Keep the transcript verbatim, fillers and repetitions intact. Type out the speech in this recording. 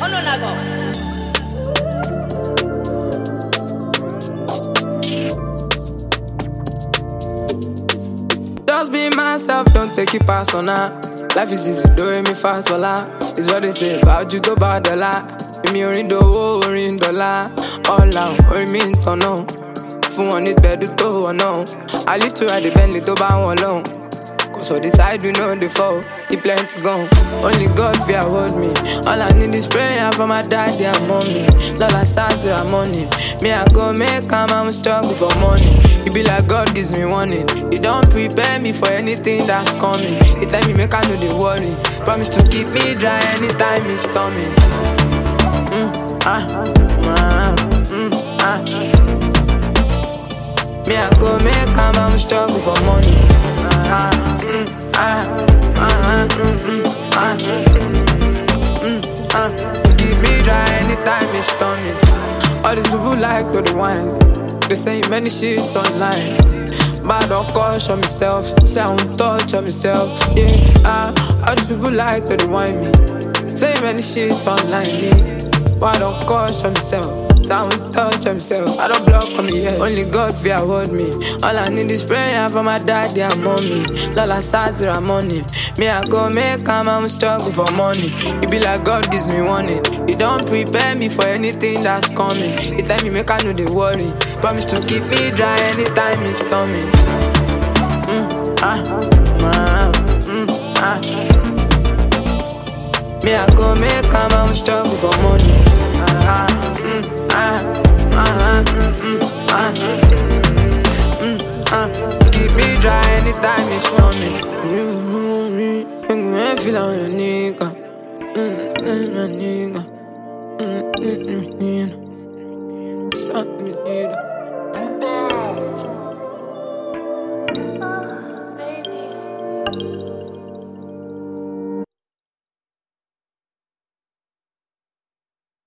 Oh no, no, go. Just be myself, don't take it personal. Life is easy, do me fast, hola. It's what they say about you, go bad, dollar. Give me orin dowo, orin dollar. All out, orin mi n tono. Fún wọn ní gbẹ̀du tó wọ̀ náà. I live to ride the Bentley tó bá wọn lọ́hùn. Cause all the side we know they fall, he plenty gone. Only God fear hold me. All I need is prayer for my daddy and mommy. Lola Sazira money. Me I go make am, I'm struggle for money. It be like God gives me warning. He don't prepare me for anything that's coming. He tell me make I know they worry. Promise to keep me dry anytime it's storming. Mm, ah, ah, mm, ah. Me I go make am, I'm struggle for money. Ah, mm, ah, ah, mm, ah, mm, ah. Keep me dry anytime it's storming. All these people like to the wine. They say many shit online. But I don't caution myself. Say I won't touch on myself. Yeah, ah, all these people like to the wine me. Say many shit online. Yeah. But I don't caution myself. I won't touch myself. I don't block on me yet. Only God fear hold me. All I need is prayer for my daddy and mommy. Lola Sazira money. Me I go make am, I'm struggle for money. It be like God gives me warning. He don't prepare me for anything that's coming. He tell me make I know they worry. Promise to keep me dry anytime it's storming. Mm, ah, ah, mm, ah. Me I go make am, I'm struggle for money. Ah, mm, ah, ah, mm, ah, mm, ah. Keep me dry anytime it's storming. You ain't feel on your nigga. Mm, mm, my nigga. Mm, mm, mm, something you need. Oh, baby.